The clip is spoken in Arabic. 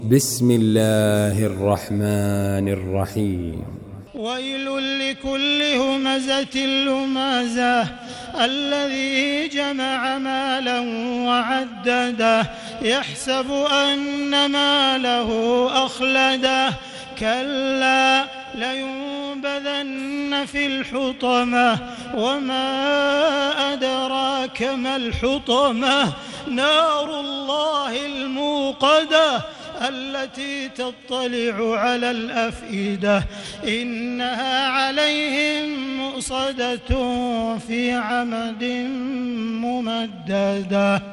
بسم الله الرحمن الرحيم. ويل لكل همزة لمزة الذي جمع مالا وعدده يحسب أن ماله أخلده كلا لينبذن في الحطمة وما أدراك ما الحطمة نار الله الموقدة التي تطلع على الأفئدة إنها عليهم مؤصدة في عمد ممددة.